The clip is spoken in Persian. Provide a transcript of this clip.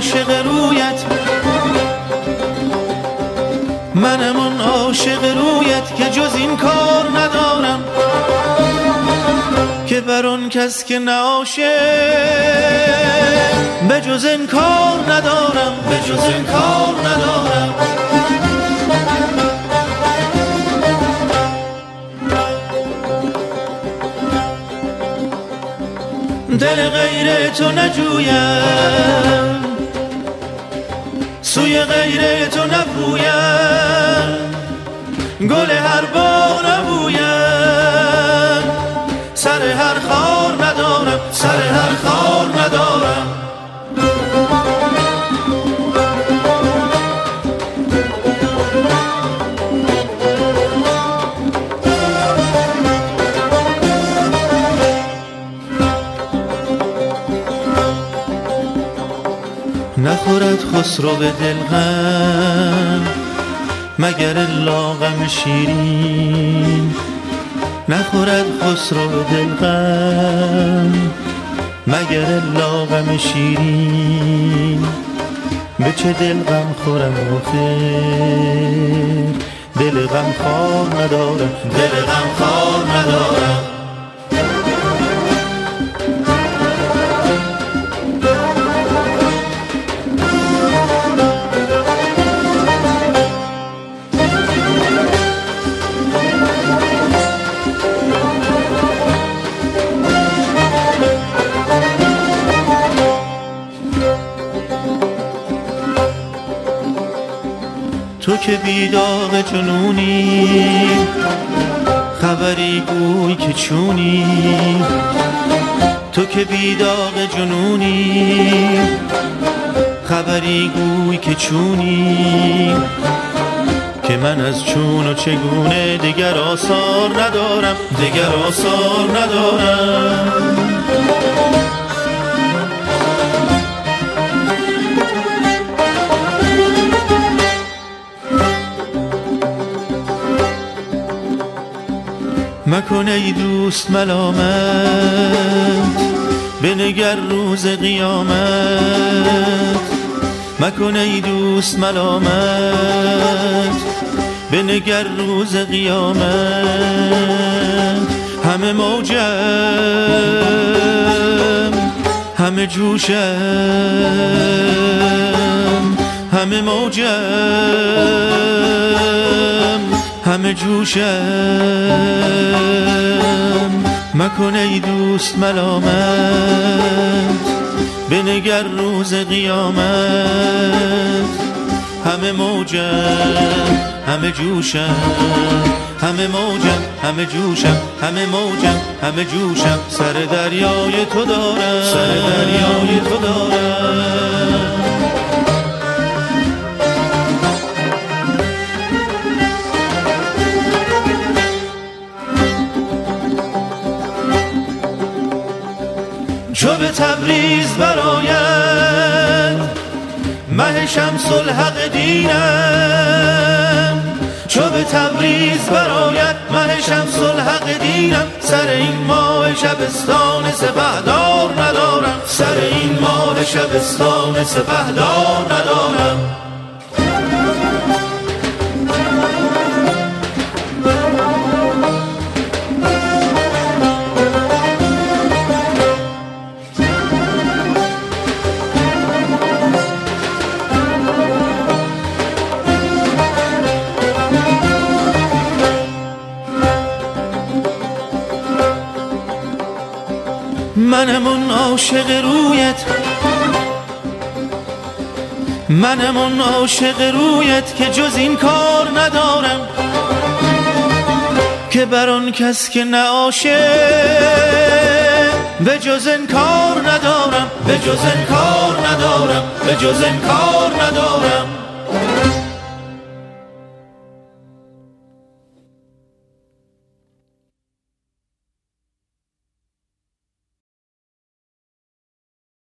عاشق رویت، منم اون عاشق رویت که جز این کار ندارم، که بر اون کس که نه عاشق به جز این کار ندارم، به جز این کار ندارم. دل غیر تو نجویم، سوی غیر تو نبویم، گل هر باغ نبویم، سر هر خار ندارم، سر هر خار ندارم. نخورد خسرو به دل غم مگر الا غم شیرین، نخورد خسرو به دل غم مگر الا غم شیرین. به چه دل غم خورم آخر، دل غم خوار ندارم، دل غم خوار ندارم. تو که بیداغ جنونی، خبری گوی که چونی، تو که بیداغ جنونی، خبری گوی که چونی، که من از چون و چگونه دیگر آثار ندارم، دیگر آثار ندارم. مکن ای دوست ملامت، بنگر روز قیامت، مکن ای دوست ملامت، بنگر روز قیامت. همه موجم، همه جوشم، همه موجم، همه جوشم. مکن ای دوست ملامت، بنگر روز قیامت. همه موجم، همه جوشم، همه موجم، همه جوشم، همه موجم، همه جوشم. سر دریای تو دارم، سر دریای تو دارم. چو به تبریز برآید مه شمس الحق دینم، چو به تبریز برآید مه شمس الحق دینم. سر این ماه شبستان سپهدار ندارم، سر این ماه شبستان سپهدار ندارم. منم اون عاشق رویت، منم اون عاشق رویت که جز این کار ندارم، که بر آن کس که نه عاشق به جز این کار ندارم، به جز این کار ندارم، به جز این کار ندارم.